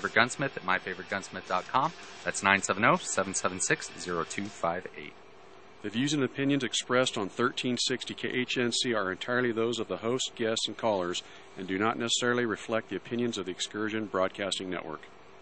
myfavoritegunsmith at myfavoritegunsmith.com. That's 970-776-0258. The views and opinions expressed on 1360 KHNC are entirely those of the host, guests, and callers, and do not necessarily reflect the opinions of the Excursion Broadcasting Network.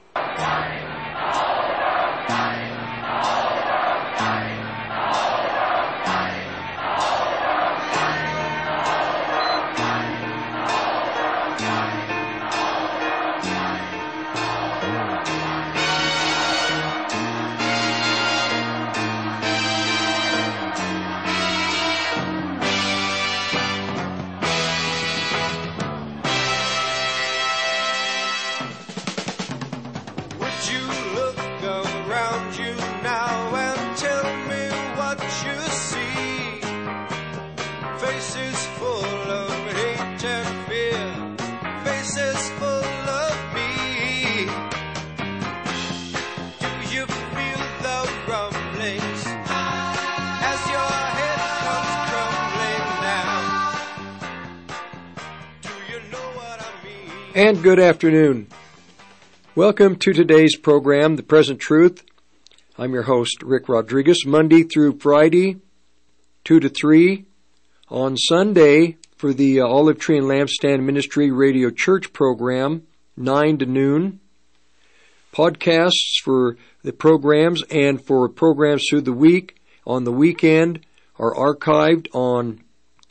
And good afternoon. Welcome to today's program, The Present Truth. I'm your host, Rick Rodriguez, Monday through Friday, 2 to 3. On Sunday, for the Olive Tree and Lampstand Ministry Radio Church program, 9 to noon. Podcasts for the programs and for programs through the week on the weekend are archived on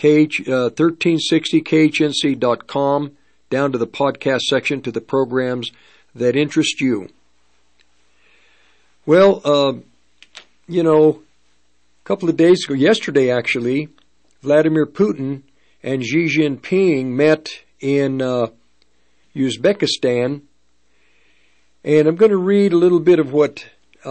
1360khnc.com. down to the podcast section to the programs that interest you. Well, a couple of days ago, yesterday actually, Vladimir Putin and Xi Jinping met in Uzbekistan, and I'm going to read a little bit of what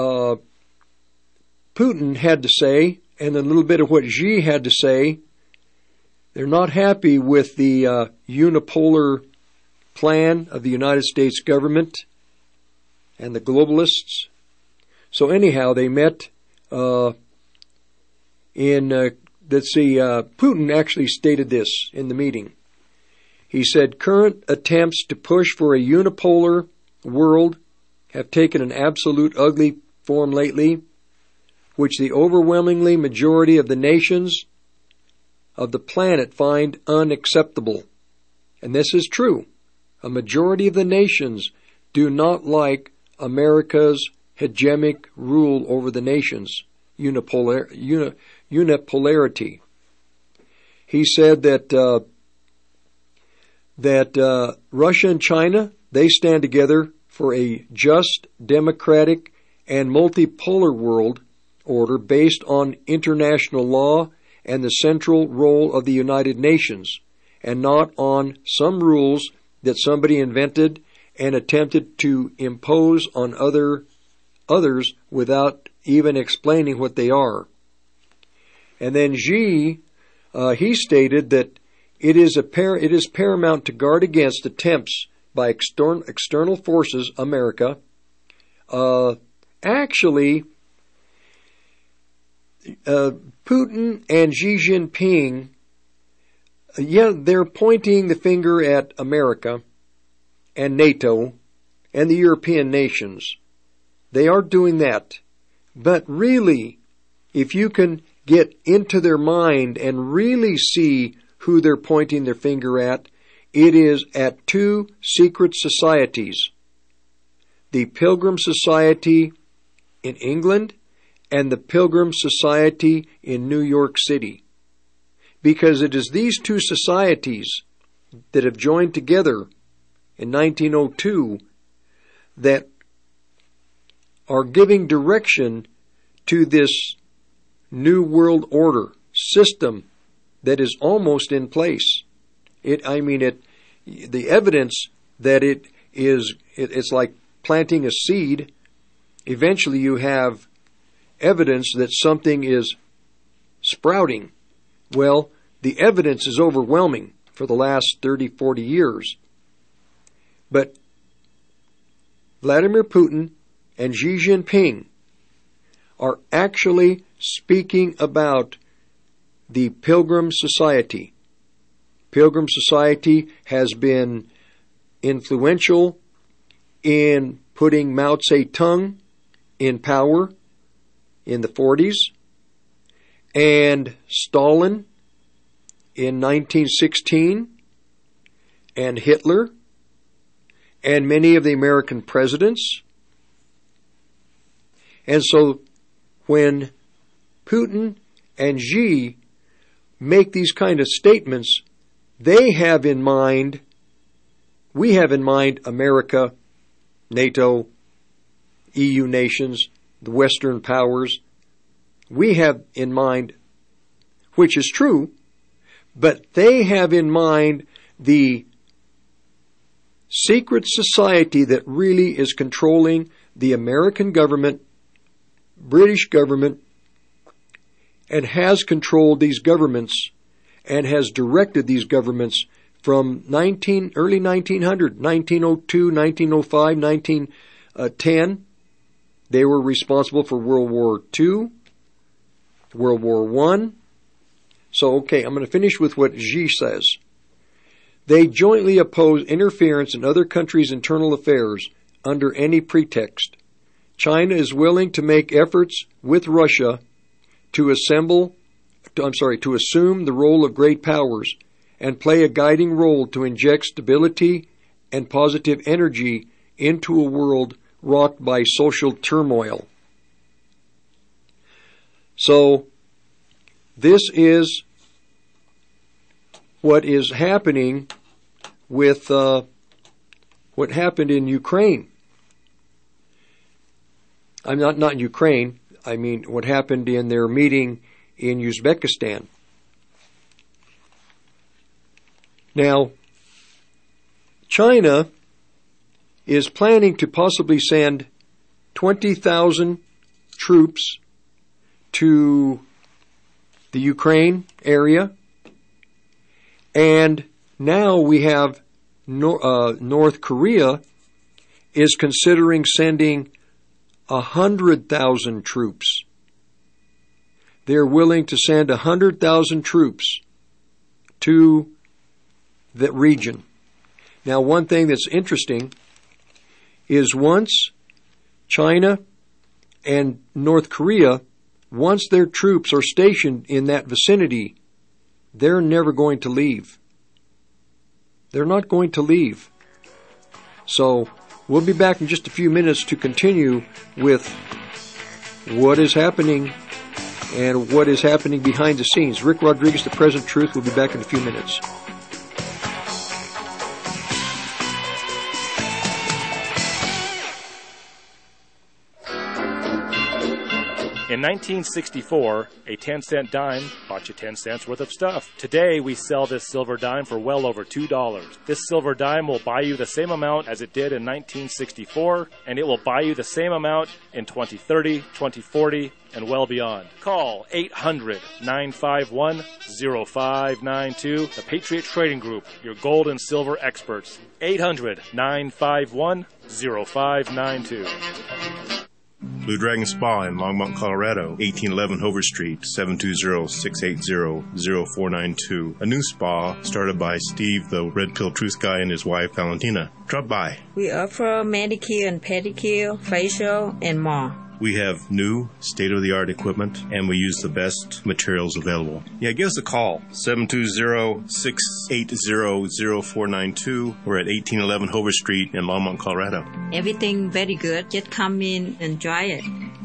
Putin had to say and a little bit of what Xi had to say. They're not happy with the unipolar plan of the United States government and the globalists. So anyhow, they met Putin actually stated this in the meeting. He said, current attempts to push for a unipolar world have taken an absolute ugly form lately, which the overwhelmingly majority of the nations of the planet find unacceptable. And this is true. A majority of the nations do not like America's hegemonic rule over the nations, unipolarity. He said that Russia and China, they stand together for a just, democratic, and multipolar world order based on international law and the central role of the United Nations, and not on some rules that somebody invented and attempted to impose on others without even explaining what they are. And then Xi, he stated that it is paramount to guard against attempts by external forces, America. Putin and Xi Jinping, they're pointing the finger at America and NATO and the European nations. They are doing that. But really, if you can get into their mind and really see who they're pointing their finger at, it is at two secret societies. The Pilgrim Society in England and the Pilgrim Society in New York City. Because it is these two societies that have joined together in 1902 that are giving direction to this new world order system that is almost in place. The evidence that it's like planting a seed. Eventually you have evidence that something is sprouting. Well, the evidence is overwhelming for the last 30, 40 years. But Vladimir Putin and Xi Jinping are actually speaking about the Pilgrim Society. Pilgrim Society has been influential in putting Mao Zedong in power in the 40s, and Stalin in 1916, and Hitler, and many of the American presidents. And so when Putin and Xi make these kind of statements, they have in mind, we have in mind America, NATO, EU nations, the Western powers. We have in mind, which is true, but they have in mind the secret society that really is controlling the American government, British government, and has controlled these governments and has directed these governments from early 1900, 1902, 1905, 1910. They were responsible for World War II, World War I. So, okay, I'm going to finish with what Xi says. They jointly oppose interference in other countries' internal affairs under any pretext. China is willing to make efforts with Russia to assume the role of great powers and play a guiding role to inject stability and positive energy into a world rocked by social turmoil. So, this is what is happening with what happened in Ukraine. I'm not Ukraine. I mean what happened in their meeting in Uzbekistan. Now, China is planning to possibly send 20,000 troops to the Ukraine area, and now we have North Korea is considering sending 100,000 troops. They're willing to send 100,000 troops to that region. Now, one thing that's interesting is once China and North Korea, once their troops are stationed in that vicinity, they're never going to leave. They're not going to leave. So, we'll be back in just a few minutes to continue with what is happening and what is happening behind the scenes. Rick Rodriguez, The Present Truth, will be back in a few minutes. In 1964, a 10-cent dime bought you 10 cents worth of stuff. Today, we sell this silver dime for well over $2. This silver dime will buy you the same amount as it did in 1964, and it will buy you the same amount in 2030, 2040, and well beyond. Call 800-951-0592, the Patriot Trading Group, your gold and silver experts. 800-951-0592. Blue Dragon Spa in Longmont, Colorado, 1811 Hover Street, 720-680-0492. A new spa started by Steve, the Red Pill Truth Guy, and his wife, Valentina. Drop by. We offer manicure and pedicure, facial, and more. We have new, state-of-the-art equipment, and we use the best materials available. Yeah, give us a call, 720-680-0492. We're at 1811 Hover Street in Longmont, Colorado. Everything very good. Just come in and try it.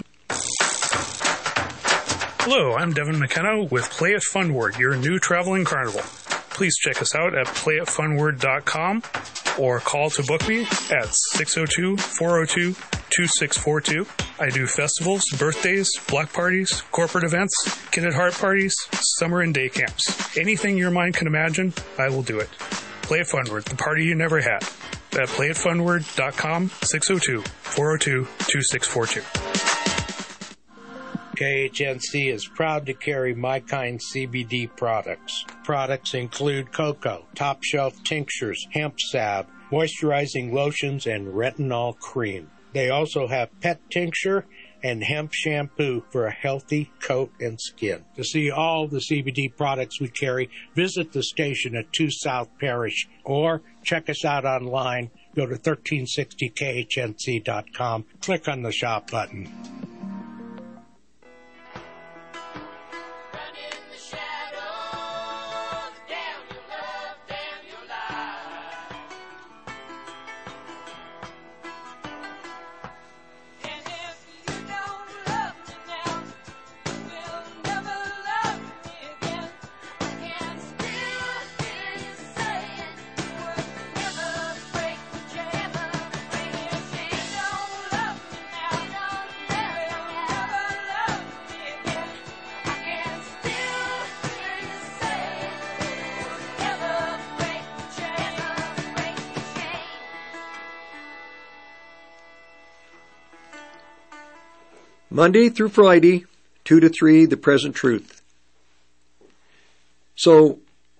Hello, I'm Devin McKenna with Play It Funward, your new traveling carnival. Please check us out at playitfunward.com or call to book me at 602-402-2642. I do festivals, birthdays, block parties, corporate events, kid at heart parties, summer and day camps. Anything your mind can imagine, I will do it. Play It Funward, the party you never had. At playitfunward.com, 602-402-2642. KHNC is proud to carry My Kind CBD products. Products include cocoa, top shelf tinctures, hemp salve, moisturizing lotions, and retinol cream. They also have pet tincture and hemp shampoo for a healthy coat and skin. To see all the CBD products we carry, visit the station at 2 South Parish or check us out online Go to 1360khnc.com, click on the shop button. Monday through Friday, 2 to 3, The Present Truth. So,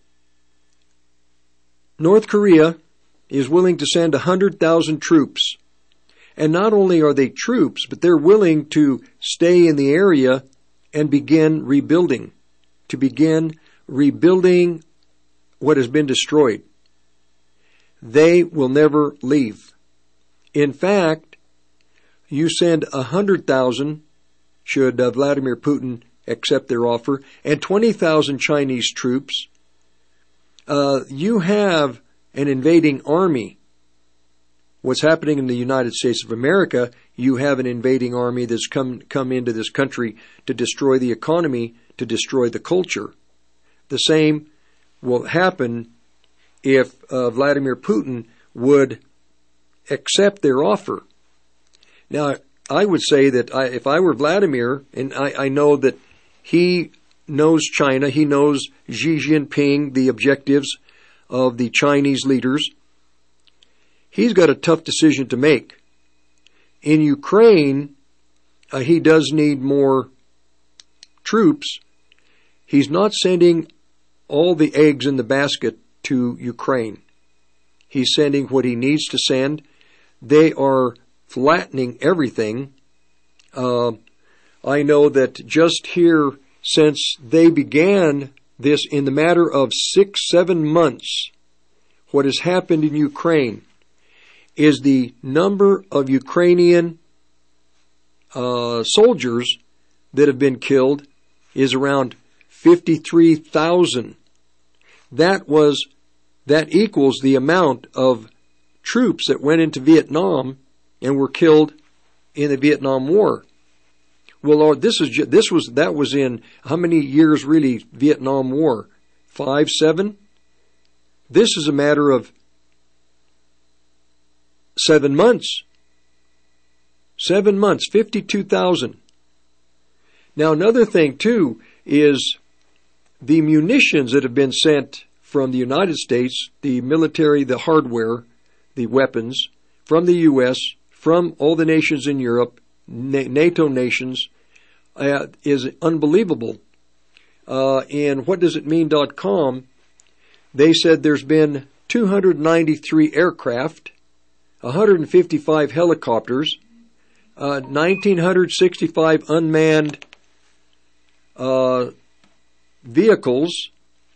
North Korea is willing to send 100,000 troops. And not only are they troops, but they're willing to stay in the area and begin rebuilding. To begin rebuilding what has been destroyed. They will never leave. In fact, you send 100,000, should Vladimir Putin accept their offer, and 20,000 Chinese troops. You have an invading army. What's happening in the United States of America, you have an invading army that's come into this country to destroy the economy, to destroy the culture. The same will happen if Vladimir Putin would accept their offer. Now, I would say that if I were Vladimir, and I know that he knows China, he knows Xi Jinping, the objectives of the Chinese leaders, he's got a tough decision to make. In Ukraine, he does need more troops. He's not sending all the eggs in the basket to Ukraine. He's sending what he needs to send. They are flattening everything. I know that just here, since they began this in the matter of 6-7 months, what has happened in Ukraine is the number of Ukrainian soldiers that have been killed is around 53,000. That equals the amount of troops that went into Vietnam and were killed in the Vietnam War. Well, Lord, that was in how many years really? Vietnam War, 5, 7. This is a matter of 7 months. 7 months, 52,000. Now, another thing too is the munitions that have been sent from the United States, the military, the hardware, the weapons from the U.S., from all the nations in Europe, NATO nations, is unbelievable. In whatdoesitmean.com, they said there's been 293 aircraft, 155 helicopters, 1,965 unmanned vehicles,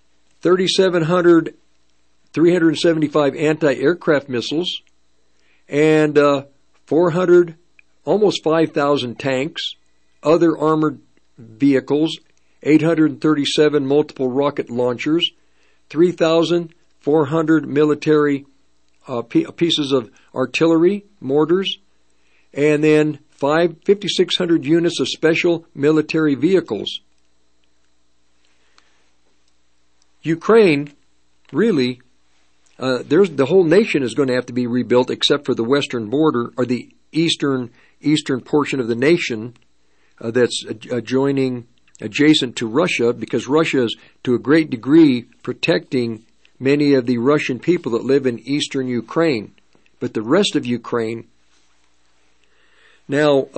375 anti-aircraft missiles, and 400, almost 5,000 tanks, other armored vehicles, 837 multiple rocket launchers, 3,400 military pieces of artillery, mortars, and then 5,600 units of special military vehicles. Ukraine, really, the whole nation is going to have to be rebuilt except for the western border, or the eastern portion of the nation that's adjacent to Russia, because Russia is to a great degree protecting many of the Russian people that live in eastern Ukraine. But the rest of Ukraine, now,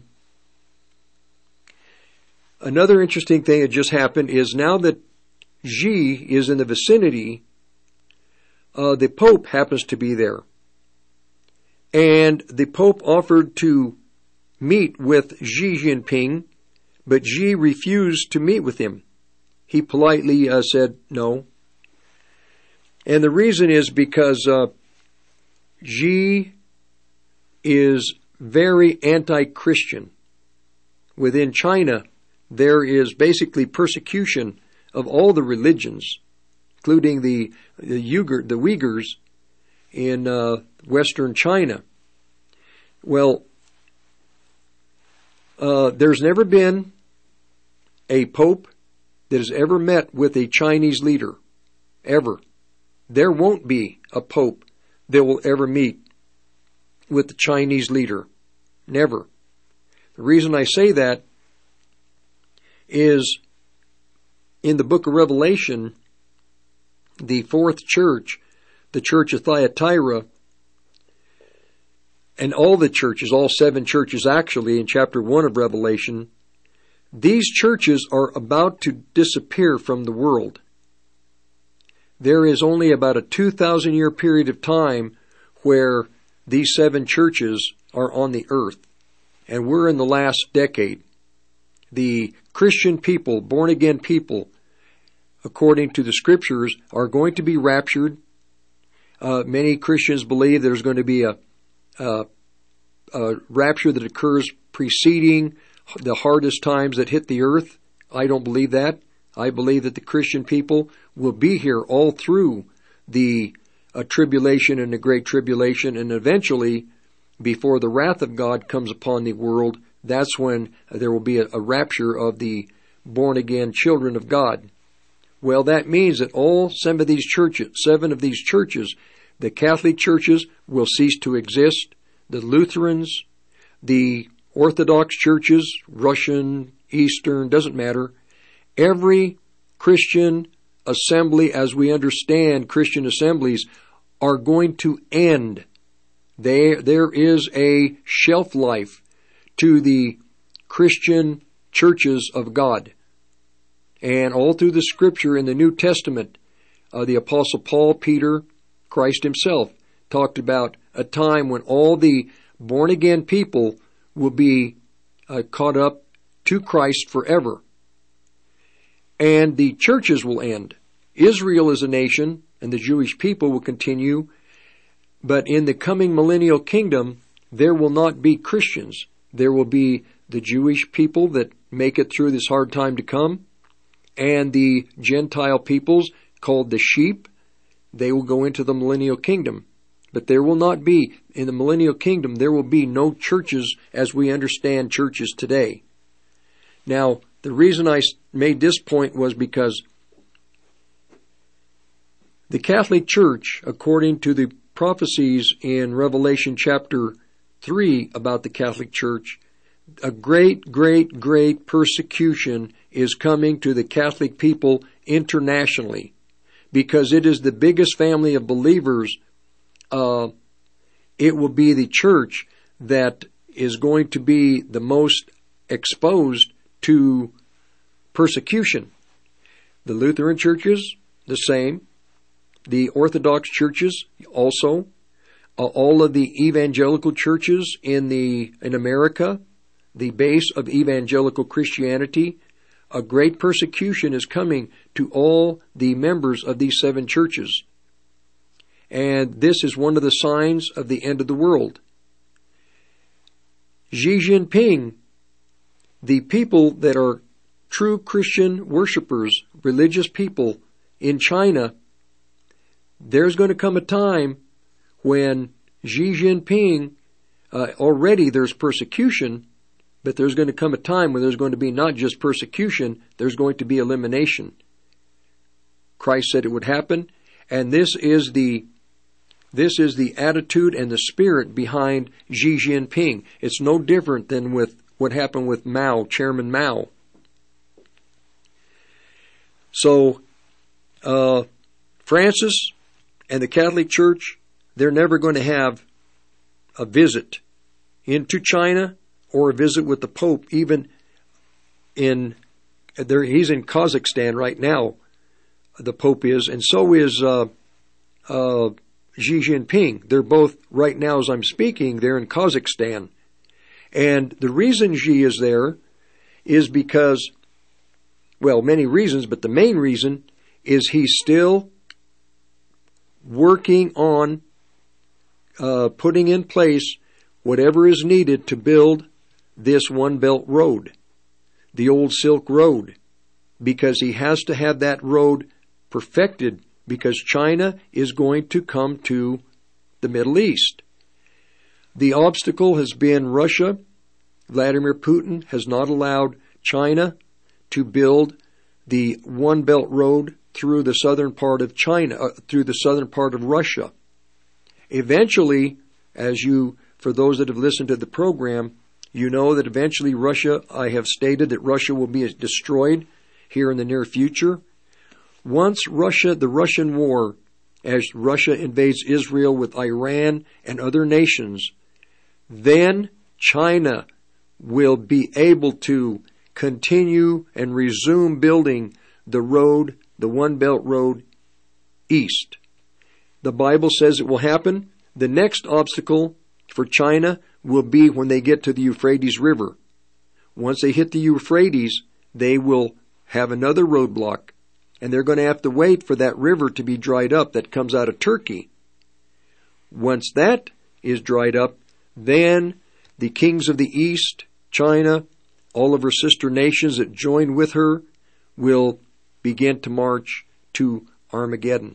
another interesting thing that just happened is now that Xi is in the vicinity, the Pope happens to be there. And the Pope offered to meet with Xi Jinping, but Xi refused to meet with him. He politely said no. And the reason is because Xi is very anti-Christian. Within China, there is basically persecution of all the religions, including the Uyghurs in Western China. Well, there's never been a pope that has ever met with a Chinese leader, ever. There won't be a pope that will ever meet with the Chinese leader. Never. The reason I say that is in the book of Revelation, the fourth church, the church of Thyatira, and all the churches, all 7 churches actually, in chapter 1 of Revelation, these churches are about to disappear from the world. There is only about a 2,000 year period of time where these 7 churches are on the earth. And we're in the last decade. The Christian people, born again people, according to the scriptures, are going to be raptured. Many Christians believe there's going to be a rapture that occurs preceding the hardest times that hit the earth. I don't believe that. I believe that the Christian people will be here all through the tribulation and the great tribulation, and eventually, before the wrath of God comes upon the world, that's when there will be a rapture of the born-again children of God. Well, that means that all 7 of these churches, the Catholic churches will cease to exist. The Lutherans, the Orthodox churches, Russian, Eastern, doesn't matter. Every Christian assembly, as we understand Christian assemblies, are going to end. There is a shelf life to the Christian churches of God. And all through the scripture in the New Testament, the Apostle Paul, Peter, Christ himself talked about a time when all the born-again people will be caught up to Christ forever. And the churches will end. Israel as a nation and the Jewish people will continue, but in the coming millennial kingdom, there will not be Christians. There will be the Jewish people that make it through this hard time to come, and the Gentile peoples called the sheep. They will go into the millennial kingdom. But there will not be, in the millennial kingdom, there will be no churches as we understand churches today. Now, the reason I made this point was because the Catholic Church, according to the prophecies in Revelation chapter 3 about the Catholic Church, a great, great, great persecution is coming to the Catholic people internationally, because it is the biggest family of believers. It will be the church that is going to be the most exposed to persecution. The Lutheran churches, the same. The Orthodox churches, also. All of the evangelical churches in America, the base of evangelical Christianity, a great persecution is coming to all the members of these 7 churches. And this is one of the signs of the end of the world. Xi Jinping, the people that are true Christian worshipers, religious people in China, there's going to come a time when Xi Jinping, already there's persecution, but there's going to come a time when there's going to be not just persecution, there's going to be elimination. Christ said it would happen, and this is the attitude and the spirit behind Xi Jinping. It's no different than with what happened with Mao, Chairman Mao. So, Francis and the Catholic Church, they're never going to have a visit into China or a visit with the Pope, even he's in Kazakhstan right now, the Pope is, and so is Xi Jinping. They're both, right now as I'm speaking, they're in Kazakhstan. And the reason Xi is there is because, well, many reasons, but the main reason is he's still working on putting in place whatever is needed to build this One Belt Road, the old Silk Road, because he has to have that road perfected, because China is going to come to the Middle East. The obstacle has been Russia. Vladimir Putin has not allowed China to build the One Belt Road through the southern part of China, through the southern part of Russia. Eventually, for those that have listened to the program, you know that eventually Russia, I have stated that Russia will be destroyed here in the near future. Once the Russian war, as Russia invades Israel with Iran and other nations, then China will be able to continue and resume building the road, the One Belt Road, east. The Bible says it will happen. The next obstacle for China will be when they get to the Euphrates River. Once they hit the Euphrates, they will have another roadblock, and they're going to have to wait for that river to be dried up that comes out of Turkey. Once that is dried up, then the kings of the East, China, all of her sister nations that join with her, will begin to march to Armageddon.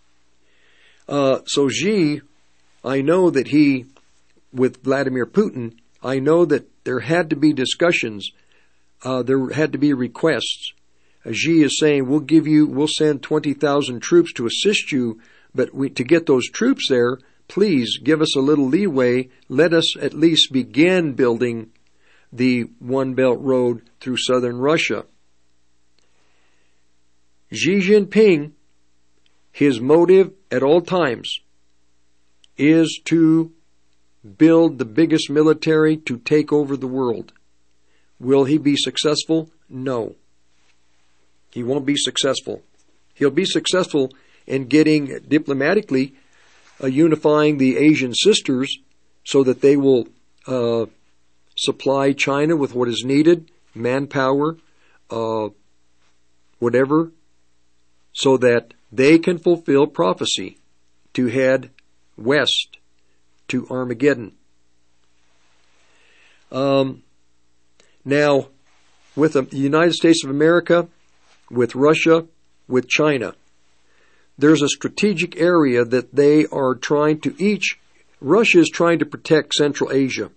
So Xi, I know that with Vladimir Putin, I know that there had to be discussions, there had to be requests. Xi is saying, we'll send 20,000 troops to assist you, but to get those troops there, please give us a little leeway. Let us at least begin building the One Belt Road through southern Russia. Xi Jinping, his motive at all times is to build the biggest military to take over the world. Will he be successful? No. He won't be successful. He'll be successful in getting diplomatically unifying the Asian sisters so that they will supply China with what is needed, manpower, whatever, so that they can fulfill prophecy to head west to Armageddon. Now, with the United States of America, with Russia, with China, there's a strategic area that they are trying to Russia is trying to protect Central Asia.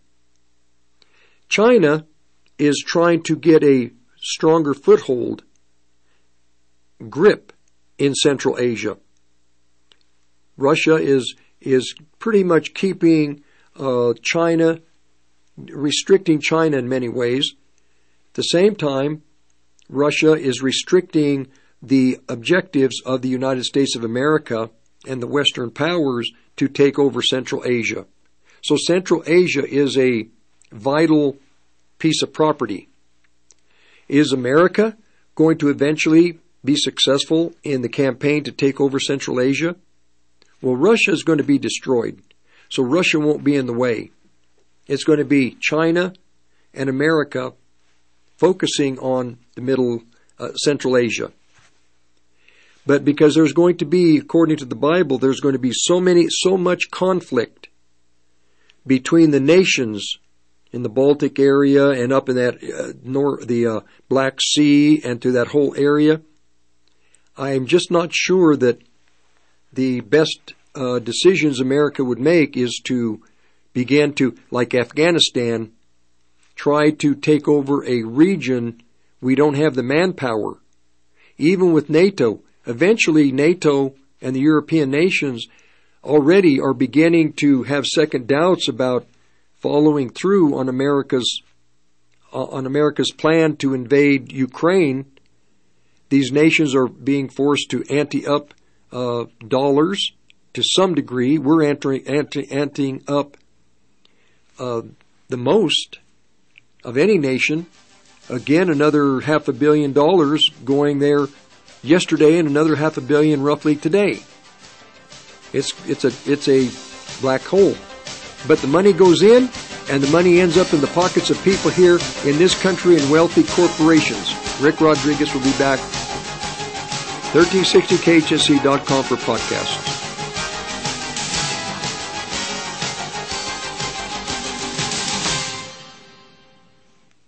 China is trying to get a stronger foothold, grip in Central Asia. Russia is pretty much keeping China, restricting China in many ways. At the same time, Russia is restricting the objectives of the United States of America and the Western powers to take over Central Asia. So Central Asia is a vital piece of property. Is America going to eventually be successful in the campaign to take over Central Asia? Well, Russia is going to be destroyed, so Russia won't be in the way. It's going to be China and America focusing on the Central Asia. But because there's going to be, according to the Bible, there's going to be so much conflict between the nations in the Baltic area and up in that the Black Sea and through that whole area. I'm just not sure that the best decisions America would make is to begin to, like Afghanistan, try to take over a region. We don't have the manpower. Even with NATO, eventually NATO and the European nations already are beginning to have second doubts about following through on America's plan to invade Ukraine. These nations are being forced to ante up dollars to some degree. We're anteing up the most of any nation. Again, another $500 million going there yesterday, and another $500 million roughly today. It's a black hole. But the money goes in, and the money ends up in the pockets of people here in this country and wealthy corporations. Rick Rodriguez will be back. 1360khsc.com for podcasts.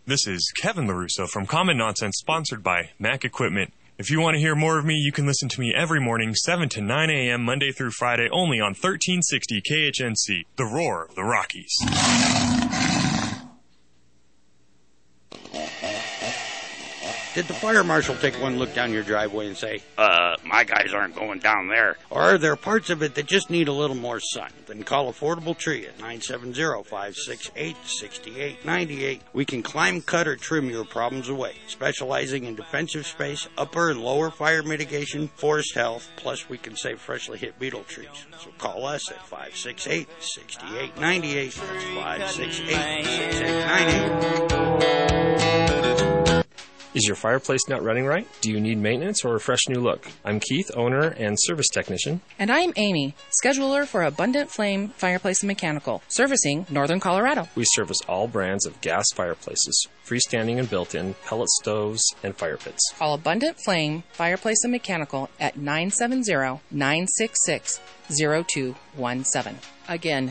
This is Kevin LaRusso from Common Nonsense, sponsored by Mac Equipment. If you want to hear more of me, you can listen to me every morning, 7 to 9 a.m., Monday through Friday, only on 1360 KHNC, the roar of the Rockies. Did the fire marshal take one look down your driveway and say, my guys aren't going down there? Or are there parts of it that just need a little more sun? Then call Affordable Tree at 970-568-6898. We can climb, cut, or trim your problems away, specializing in defensive space, upper and lower fire mitigation, forest health, plus we can save freshly hit beetle trees. So call us at 568-6898. That's 568-6898. Is your fireplace not running right? Do you need maintenance or a fresh new look? I'm Keith, owner and service technician. And I'm Amy, scheduler for Abundant Flame Fireplace and Mechanical, servicing Northern Colorado. We service all brands of gas fireplaces, freestanding and built-in, pellet stoves, and fire pits. Call Abundant Flame Fireplace and Mechanical at 970-966-0217. Again,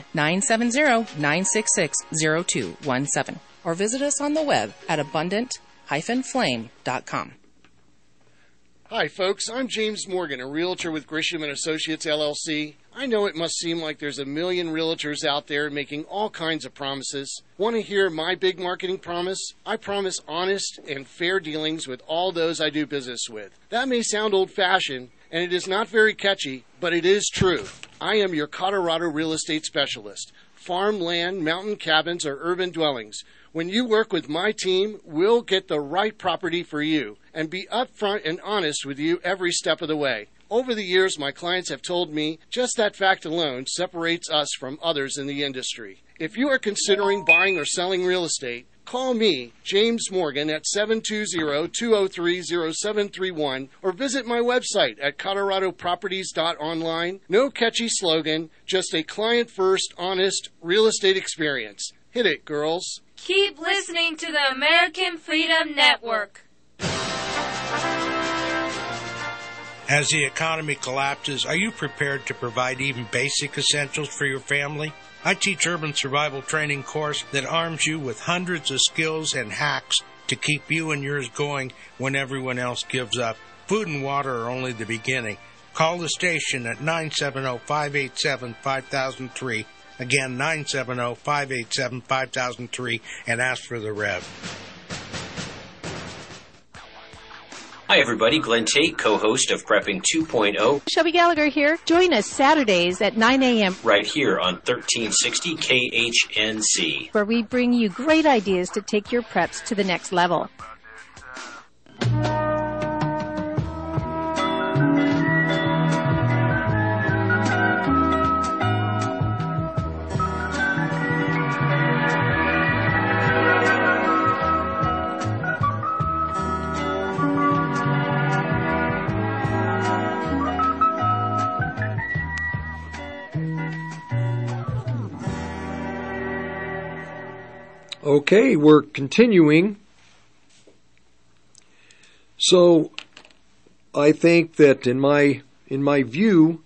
970-966-0217. Or visit us on the web at abundant-flame.com. Hi, folks. I'm James Morgan, a realtor with Grisham & Associates, LLC. I know it must seem like there's a million realtors out there making all kinds of promises. Want to hear my big marketing promise? I promise honest and fair dealings with all those I do business with. That may sound old-fashioned, and it is not very catchy, but it is true. I am your Colorado real estate specialist. Farm, land, mountain cabins, or urban dwellings. When you work with my team, we'll get the right property for you and be upfront and honest with you every step of the way. Over the years, my clients have told me just that fact alone separates us from others in the industry. If you are considering buying or selling real estate, call me, James Morgan, at 720-203-0731 or visit my website at coloradoproperties.online. No catchy slogan, just a client-first, honest real estate experience. Hit it, girls. Keep listening to the American Freedom Network. As the economy collapses, are you prepared to provide even basic essentials for your family? I teach urban survival training course that arms you with hundreds of skills and hacks to keep you and yours going when everyone else gives up. Food and water are only the beginning. Call the station at 970-587-5003. Again, 970-587-5003 and ask for the Rev. Hi, everybody. Glenn Tate, co-host of Prepping 2.0. Shelby Gallagher here. Join us Saturdays at 9 a.m. right here on 1360 KHNC, where we bring you great ideas to take your preps to the next level. Okay, we're continuing. So, I think that in my view,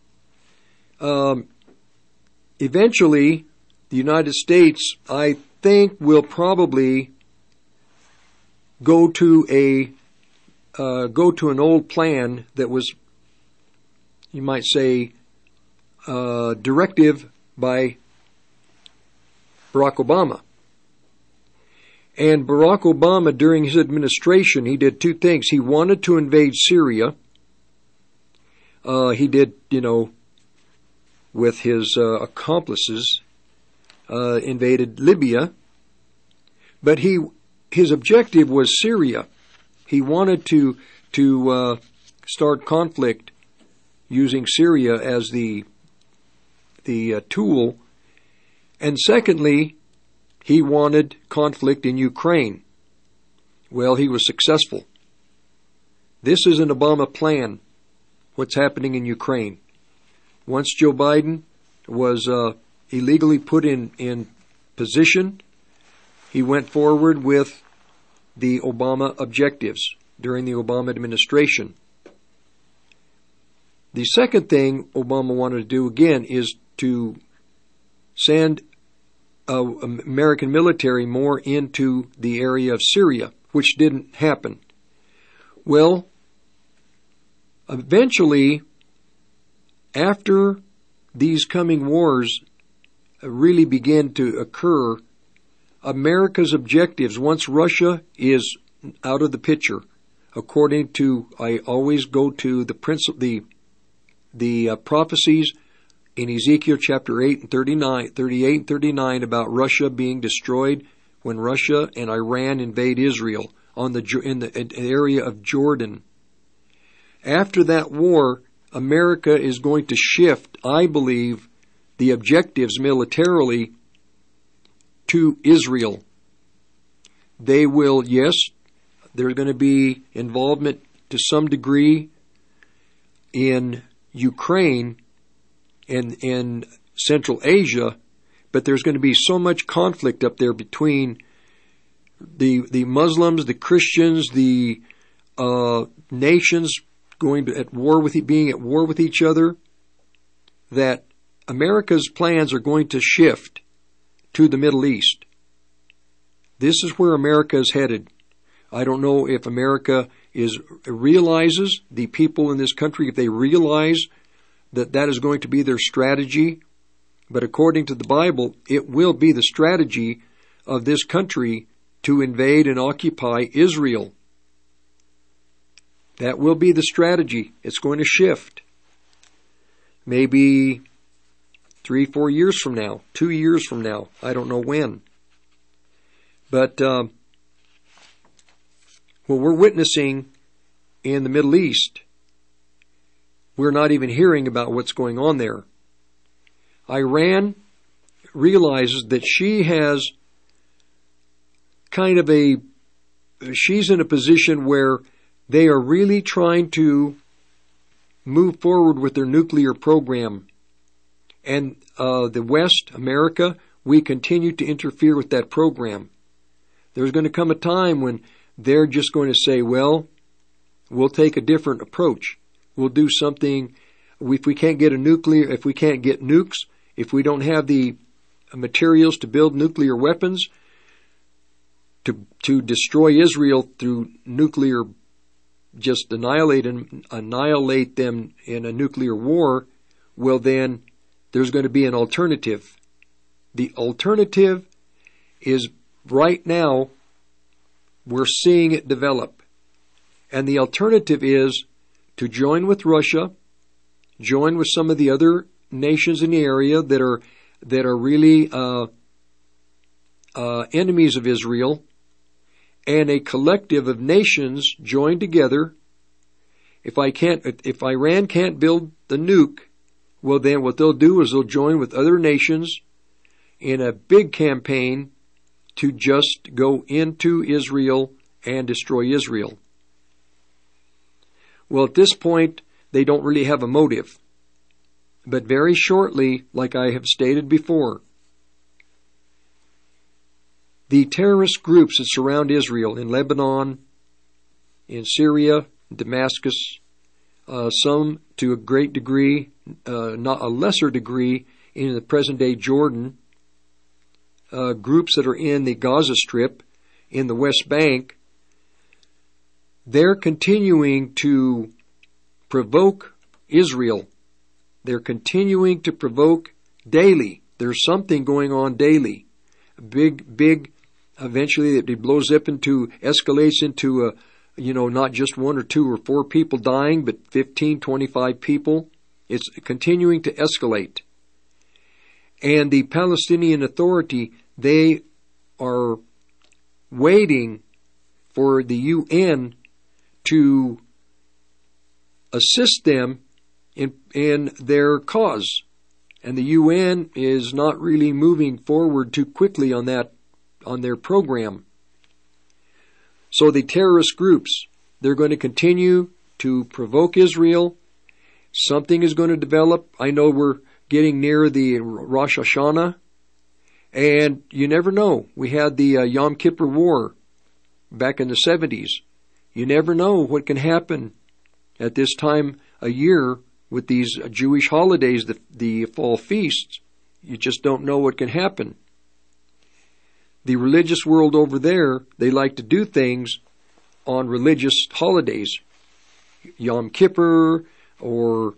eventually, the United States, I think, will probably go to an old plan that was, you might say, directive by Barack Obama. And Barack Obama, during his administration, he did two things. He wanted to invade Syria. He did, with his accomplices, invaded Libya. But his objective was Syria. He wanted to start conflict using Syria as the tool. And secondly, he wanted conflict in Ukraine. Well, he was successful. This is an Obama plan, what's happening in Ukraine. Once Joe Biden was illegally put in position, he went forward with the Obama objectives during the Obama administration. The second thing Obama wanted to do again is to send American military more into the area of Syria, which didn't happen. Well, eventually, after these coming wars really begin to occur, America's objectives, once Russia is out of the picture, according to, I always go to the prophecies in Ezekiel chapter 8 and 38 and 39 about Russia being destroyed when Russia and Iran invade Israel in the area of Jordan. After that war, America is going to shift, I believe, the objectives militarily to Israel. They will, yes, there's going to be involvement to some degree in Ukraine and in Central Asia, but there's going to be so much conflict up there between the Muslims, the Christians, the nations being at war with each other, that America's plans are going to shift to the Middle East. This is where America is headed. I don't know if America realizes, the people in this country, if they realize that is going to be their strategy, but according to the Bible, it will be the strategy of this country to invade and occupy Israel. That will be the strategy. It's going to shift. Maybe 3-4 years from now, 2 years from now, I don't know when. But what we're witnessing in the Middle East, we're not even hearing about what's going on there. Iran realizes that she has she's in a position where they are really trying to move forward with their nuclear program. And the West, America, we continue to interfere with that program. There's going to come a time when they're just going to say, well, we'll take a different approach. We'll do something. If we can't get if we can't get nukes, if we don't have the materials to build nuclear weapons, to destroy Israel through nuclear, just annihilate them in a nuclear war, well then, there's going to be an alternative. The alternative is, right now, we're seeing it develop. And the alternative is to join with Russia, join with some of the other nations in the area that are really enemies of Israel, and a collective of nations join together. If Iran can't build the nuke, well then what they'll do is they'll join with other nations in a big campaign to just go into Israel and destroy Israel. Well, at this point, they don't really have a motive. But very shortly, like I have stated before, the terrorist groups that surround Israel in Lebanon, in Syria, Damascus, some to a great degree, not a lesser degree, in the present-day Jordan, groups that are in the Gaza Strip, in the West Bank, they're continuing to provoke Israel. They're continuing to provoke daily. There's something going on daily. Big, eventually it escalates into not just 1 or 2 or 4 people dying, but 15, 25 people. It's continuing to escalate. And the Palestinian Authority, they are waiting for the UN to assist them in their cause. And the UN is not really moving forward too quickly on their program. So the terrorist groups, they're going to continue to provoke Israel. Something is going to develop. I know we're getting near the Rosh Hashanah, and you never know. We had the Yom Kippur War back in the 70s. You never know what can happen at this time a year with these Jewish holidays, the fall feasts. You just don't know what can happen. the religious world over there, they like to do things on religious holidays. Yom Kippur, or,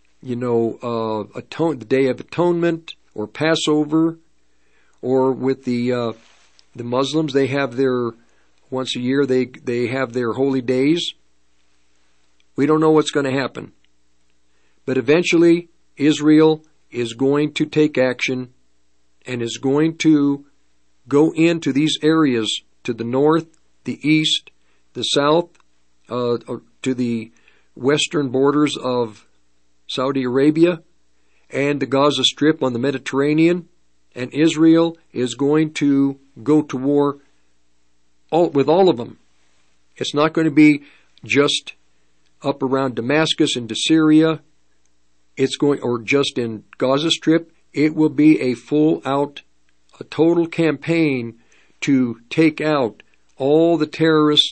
the Day of Atonement, or Passover, or with the Muslims, they have their, once a year, they have their holy days. We don't know what's going to happen. But eventually, Israel is going to take action and is going to go into these areas to the north, the east, the south, to the western borders of Saudi Arabia and the Gaza Strip on the Mediterranean, and Israel is going to go to war with all of them. It's not going to be just up around Damascus into Syria, or just in Gaza Strip. It will be a a total campaign to take out all the terrorist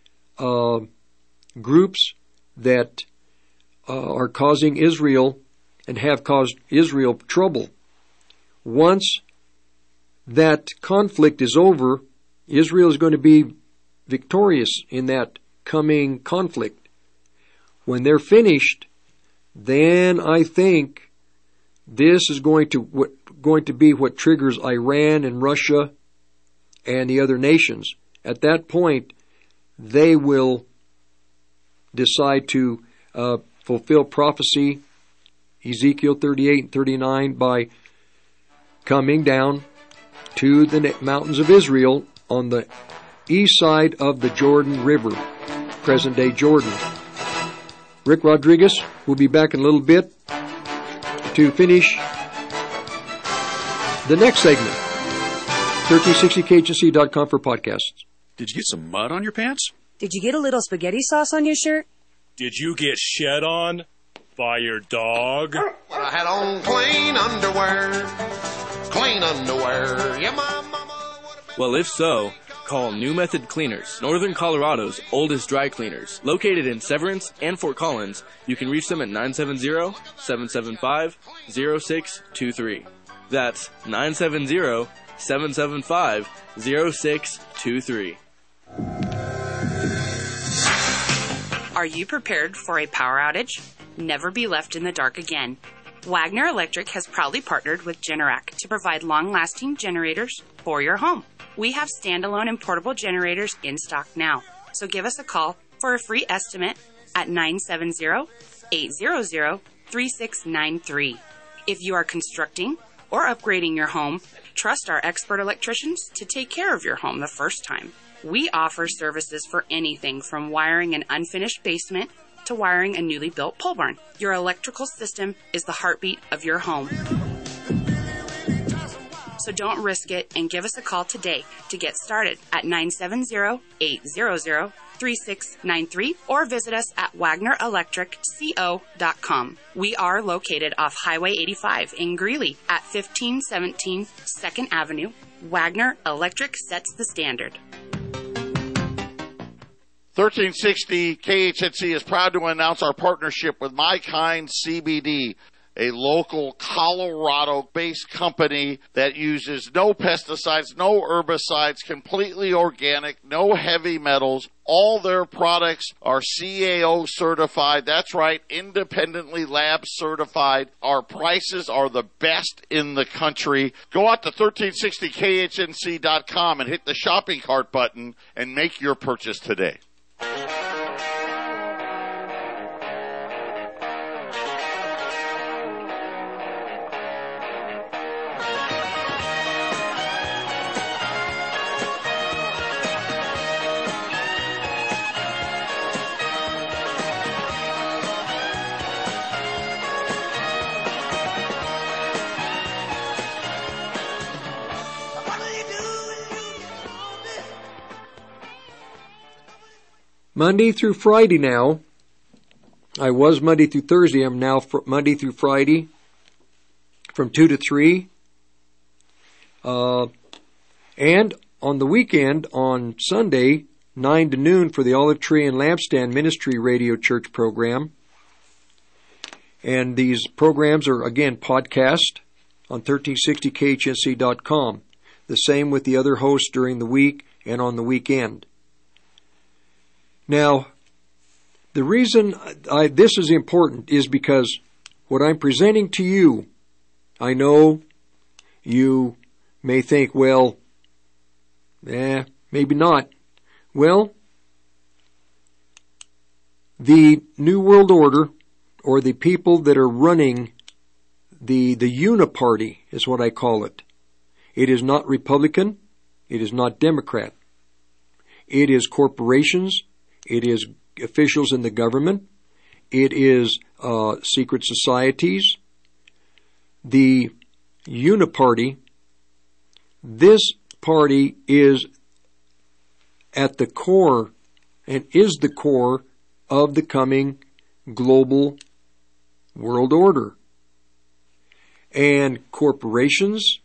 groups that are causing Israel and have caused Israel trouble. Once that conflict is over, Israel is going to be victorious in that coming conflict. When they're finished, then I think this is going to be what triggers Iran and Russia and the other nations. At that point, they will decide to fulfill prophecy, Ezekiel 38 and 39, by coming down to the mountains of Israel on the east side of the Jordan River, present-day Jordan. Rick Rodriguez will be back in a little bit to finish the next segment. 1360khnc.com for podcasts. Did you get some mud on your pants? Did you get a little spaghetti sauce on your shirt? Did you get shed on by your dog? I had on clean underwear. Clean underwear. Yeah, my mama. Well, if so, call New Method Cleaners, Northern Colorado's oldest dry cleaners. Located in Severance and Fort Collins, you can reach them at 970-775-0623. That's 970-775-0623. Are you prepared for a power outage? Never be left in the dark again. Wagner Electric has proudly partnered with Generac to provide long-lasting generators for your home. We have standalone and portable generators in stock now, so give us a call for a free estimate at 970-800-3693. If you are constructing or upgrading your home, trust our expert electricians to take care of your home the first time. We offer services for anything from wiring an unfinished basement to wiring a newly built pole barn. Your electrical system is the heartbeat of your home. So don't risk it and give us a call today to get started at 970-800-3693 or visit us at WagnerElectricCO.com. We are located off Highway 85 in Greeley at 1517 2nd Avenue. Wagner Electric sets the standard. 1360 KHNC is proud to announce our partnership with My Kind CBD, a local Colorado-based company that uses no pesticides, no herbicides, completely organic, no heavy metals. All their products are CAO certified. That's right, independently lab certified. Our prices are the best in the country. Go out to 1360khnc.com and hit the shopping cart button and make your purchase today. Monday through Friday now. I was Monday through Thursday. I'm now Monday through Friday from 2 to 3. And on the weekend, on Sunday, 9 to noon for the Olive Tree and Lampstand Ministry Radio Church program. And these programs are, again, podcast on 1360khnc.com. The same with the other hosts during the week and on the weekend. Now, the reason this is important is because what I'm presenting to you, I know you may think, well, maybe not. Well, the New World Order, or the people that are running the Uniparty is what I call it. It is not Republican. It is not Democrat. It is corporations. It is officials in the government. It is secret societies. The Uniparty, this party is at the core and is the core of the coming global world order. And corporations,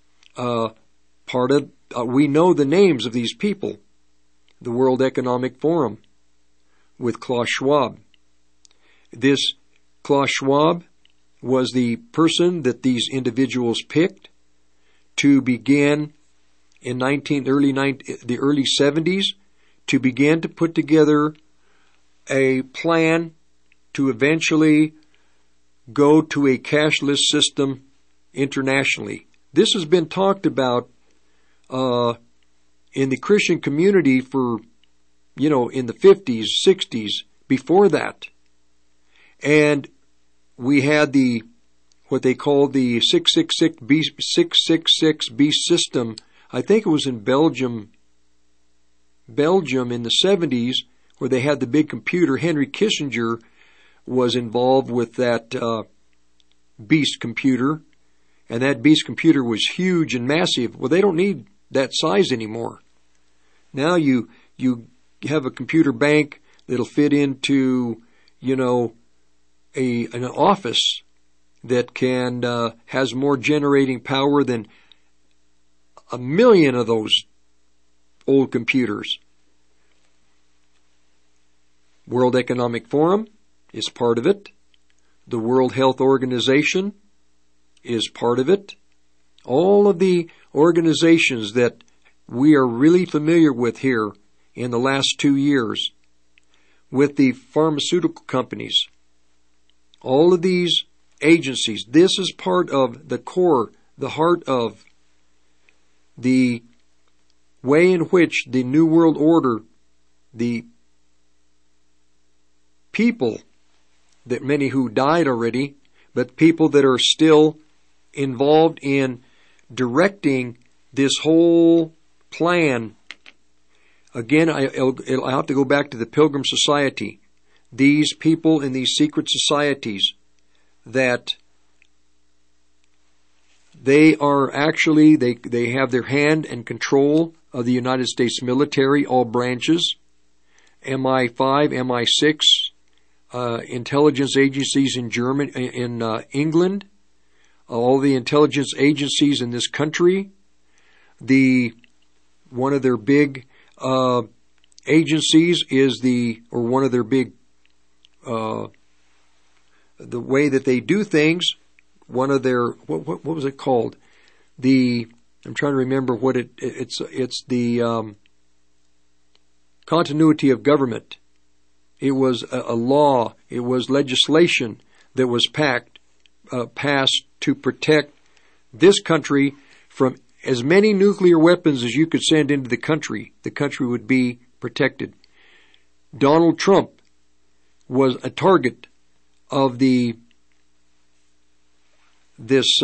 we know the names of these people. The World Economic Forum with Klaus Schwab. This Klaus Schwab was the person that these individuals picked to begin in the early 70s to begin to put together a plan to eventually go to a cashless system internationally. This has been talked about in the Christian community for, in the 50s, 60s, before that. And we had what they called the 666 beast system. I think it was in Belgium in the 70s, where they had the big computer. Henry Kissinger was involved with that beast computer, and that beast computer was huge and massive. Well, they don't need that size anymore. Now you have a computer bank that'll fit into, an office that has more generating power than 1 million of those old computers. World Economic Forum is part of it. The World Health Organization is part of it. All of the organizations that we are really familiar with here in the last 2 years, with the pharmaceutical companies, all of these agencies, this is part of the core, the heart of the way in which the New World Order, the people, that many who died already, but people that are still involved in directing this whole plan. Again, I'll have to go back to the Pilgrim Society. These people in these secret societies, that they are actually, they have their hand and control of the United States military, all branches, MI5, MI6, intelligence agencies in England, all the intelligence agencies in this country. One of their big agencies is one of their big the way that they do things. One of their what was it called? I'm trying to remember what it's the continuity of government. It was a law. It was legislation that was passed to protect this country from as many nuclear weapons as you could send into the country. The country would be protected. Donald Trump was a target of this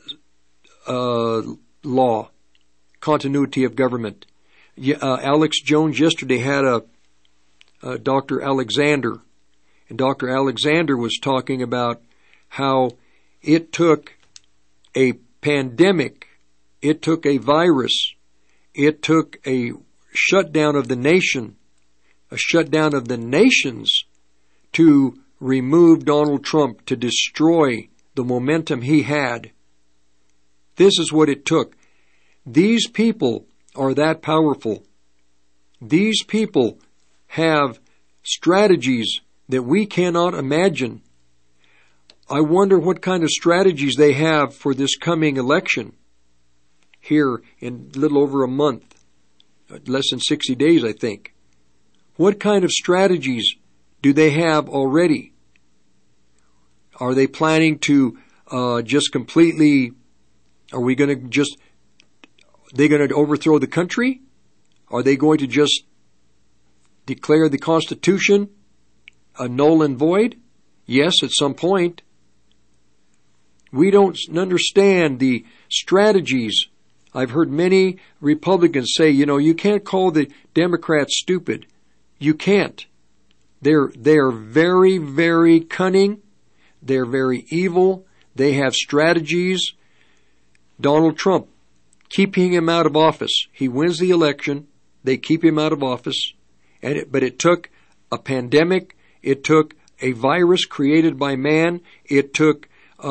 law, continuity of government. Alex Jones yesterday had Dr. Alexander, and Dr. Alexander was talking about how it took a pandemic, it took a virus, it took a shutdown of the nation, a shutdown of the nations to remove Donald Trump, to destroy the momentum he had. This is what it took. These people are that powerful. These people have strategies that we cannot imagine. I wonder what kind of strategies they have for this coming election. here in a little over a month, less than 60 days, I think. What kind of strategies do they have already? Are they planning to just completely, are we going to just, they going to overthrow the country? Are they going to just declare the Constitution a null and void? Yes, at some point. We don't understand the strategies. I've heard many Republicans say, you can't call the Democrats stupid. You can't. They're very, very cunning. They're very evil. They have strategies. Donald Trump, keeping him out of office. He wins the election. They keep him out of office. But it took a pandemic. It took a virus created by man. It took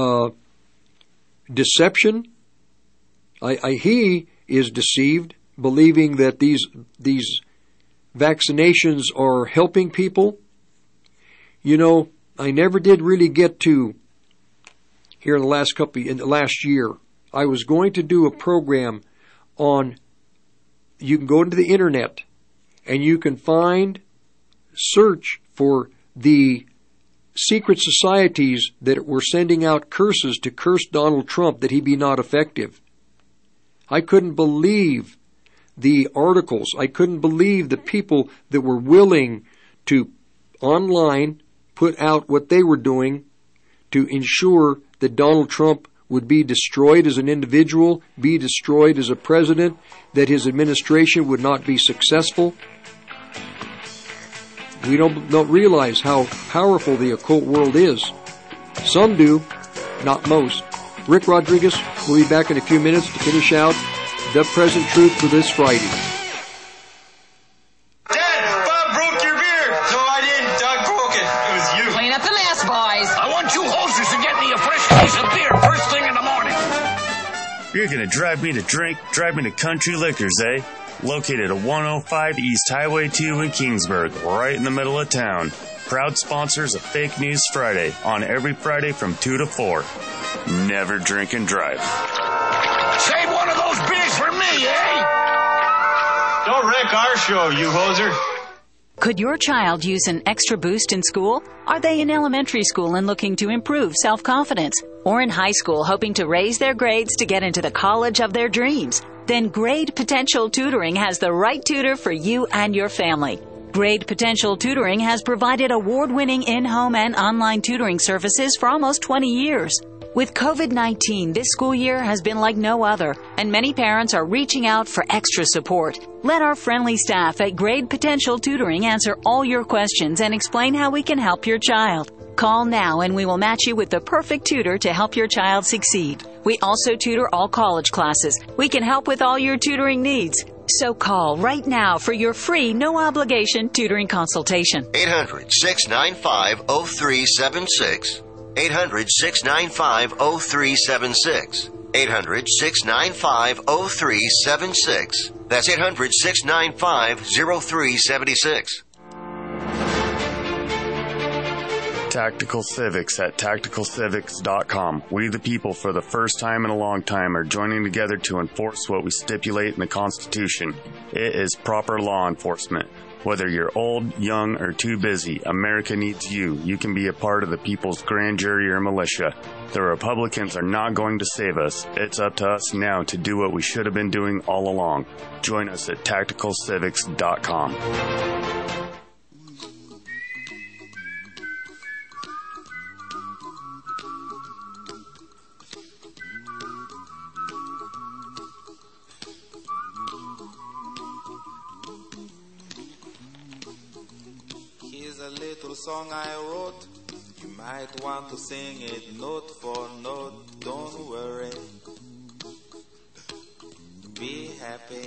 deception. He is deceived, believing that these vaccinations are helping people. I never did really get to here in the last year. I was going to do a program on. You can go into the internet and you can search for the secret societies that were sending out curses to curse Donald Trump that he be not effective. I couldn't believe the articles. I couldn't believe the people that were willing to online put out what they were doing to ensure that Donald Trump would be destroyed as an individual, be destroyed as a president, that his administration would not be successful. We don't realize how powerful the occult world is. Some do, not most. Rick Rodriguez will be back in a few minutes to finish out the present truth for this Friday. Dad, Bob broke your beard. No, I didn't. Doug broke it. It was you. Clean up the mess, boys. I want you hosters to get me a fresh case of beer first thing in the morning. You're going to drive me to drink, drive me to Country Liquors, eh? Located at 105 East Highway 2 in Kingsburg, right in the middle of town. Proud sponsors of Fake News Friday, on every Friday from 2 to 4. Never drink and drive. Save one of those beers for me, eh? Don't wreck our show, you hoser. Could your child use an extra boost in school? Are they in elementary school and looking to improve self-confidence? Or in high school hoping to raise their grades to get into the college of their dreams? Then Grade Potential Tutoring has the right tutor for you and your family. Grade Potential Tutoring has provided award-winning in-home and online tutoring services for almost 20 years. With COVID-19, this school year has been like no other, and many parents are reaching out for extra support. Let our friendly staff at Grade Potential Tutoring answer all your questions and explain how we can help your child. Call now and we will match you with the perfect tutor to help your child succeed. We also tutor all college classes. We can help with all your tutoring needs. So call right now for your free, no-obligation tutoring consultation. 800-695-0376. 800-695-0376. 800-695-0376. That's 800-695-0376. Tactical Civics at tacticalcivics.com. We the people, for the first time in a long time, are joining together to enforce what we stipulate in the Constitution. It is proper law enforcement. Whether you're old, young, or too busy, America needs you. You can be a part of the people's grand jury or militia. The Republicans are not going to save us. It's up to us now to do what we should have been doing all along. Join us at tacticalcivics.com. Song I wrote, you might want to sing it note for note. Don't worry, be happy.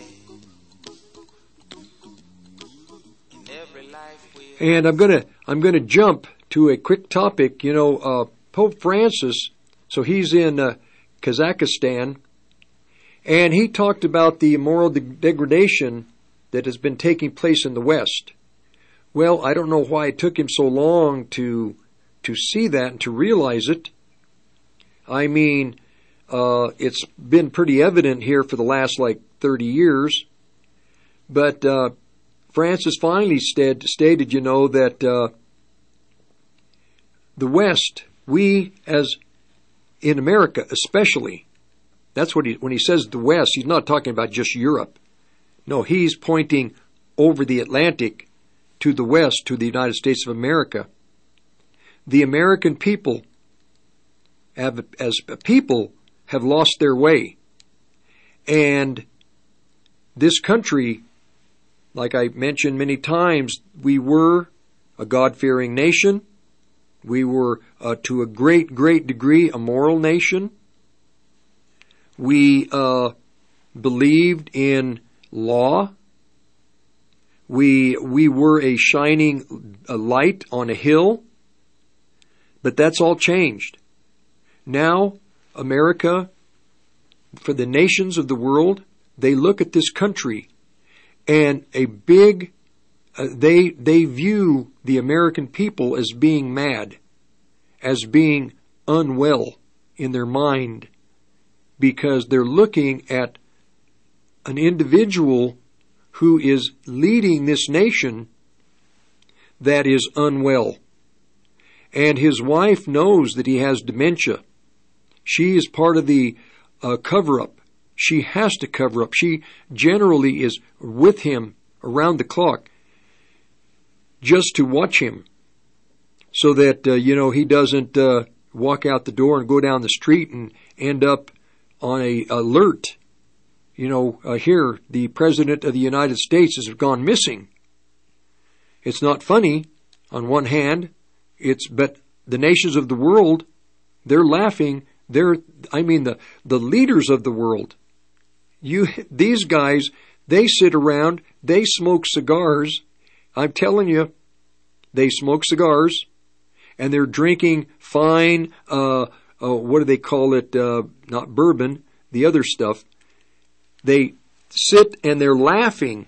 In every life we... And I'm gonna jump to a quick topic. Pope Francis, so he's in Kazakhstan, and he talked about the moral degradation that has been taking place in the West. Well, I don't know why it took him so long to see that and to realize it. I mean, It's been pretty evident here for the last 30 years. But France has finally stated, that the West, we as in America especially, that's what when he says the West, he's not talking about just Europe. No, he's pointing over the Atlantic to the West, to the United States of America. The American people have lost their way. And this country, like I mentioned many times, we were a God-fearing nation. We were, to a great, great degree, a moral nation. We believed in law. We were a shining light on a hill. But that's all changed. Now, America, for the nations of the world, they look at this country and they view the American people as being mad, as being unwell in their mind, because they're looking at an individual who is leading this nation that is unwell. And his wife knows that he has dementia. She is part of the cover-up. She has to cover up. She generally is with him around the clock just to watch him so that, he doesn't walk out the door and go down the street and end up on a alert. Here, the President of the United States has gone missing. It's not funny on one hand, but the nations of the world, they're laughing. The leaders of the world. These guys, they sit around, they smoke cigars. I'm telling you, they smoke cigars, and they're drinking fine, what do they call it? Not bourbon, the other stuff. They sit and they're laughing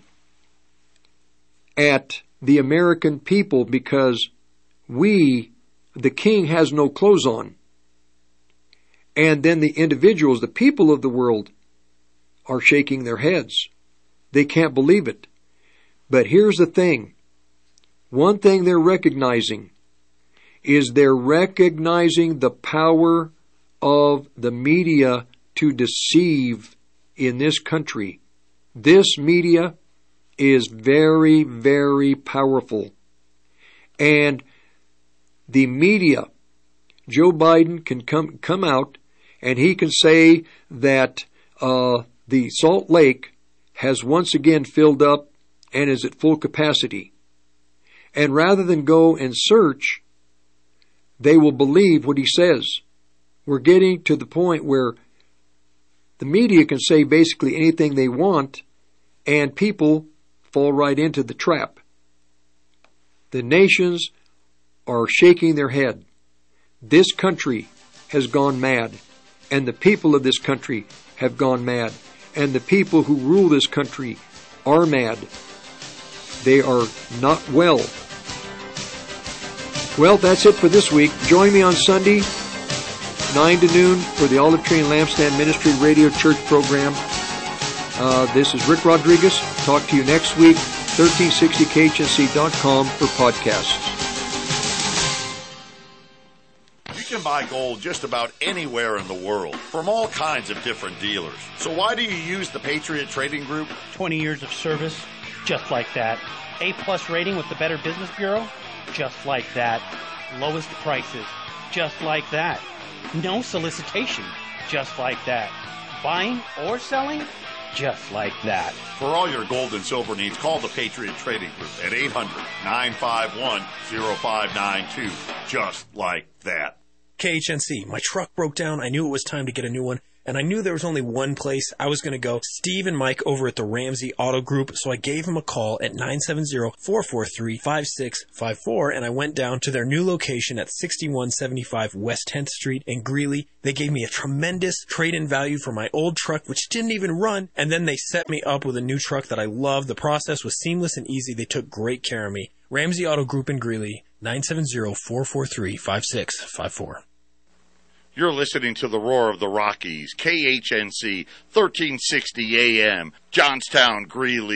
at the American people because the king has no clothes on. And then the individuals, the people of the world, are shaking their heads. They can't believe it. But here's the thing. One thing they're recognizing is they're recognizing the power of the media to deceive in this country. This media is very, very powerful. And the media, Joe Biden can come out and he can say that the Salt Lake has once again filled up and is at full capacity. And rather than go and search, they will believe what he says. We're getting to the point where the media can say basically anything they want, and people fall right into the trap. The nations are shaking their head. This country has gone mad, and the people of this country have gone mad, and the people who rule this country are mad. They are not well. Well, that's it for this week. Join me on Sunday, 9 to noon, for the Olive Tree and Lampstand Ministry Radio Church program. This is Rick Rodriguez. Talk to you next week, 1360khnc.com for podcasts. You can buy gold just about anywhere in the world from all kinds of different dealers. So why do you use the Patriot Trading Group? 20 years of service, just like that. A+ rating with the Better Business Bureau, just like that. Lowest prices, just like that. No solicitation, just like that. Buying or selling, just like that. For all your gold and silver needs, call the Patriot Trading Group at 800-951-0592. Just like that. KHNC, my truck broke down. I knew it was time to get a new one, and I knew there was only one place I was going to go. Steve and Mike over at the Ramsey Auto Group, so I gave them a call at 970-443-5654, and I went down to their new location at 6175 West 10th Street in Greeley. They gave me a tremendous trade-in value for my old truck, which didn't even run, and then they set me up with a new truck that I love. The process was seamless and easy. They took great care of me. Ramsey Auto Group in Greeley, 970-443-5654. You're listening to the Roar of the Rockies, KHNC, 1360 AM, Johnstown, Greeley.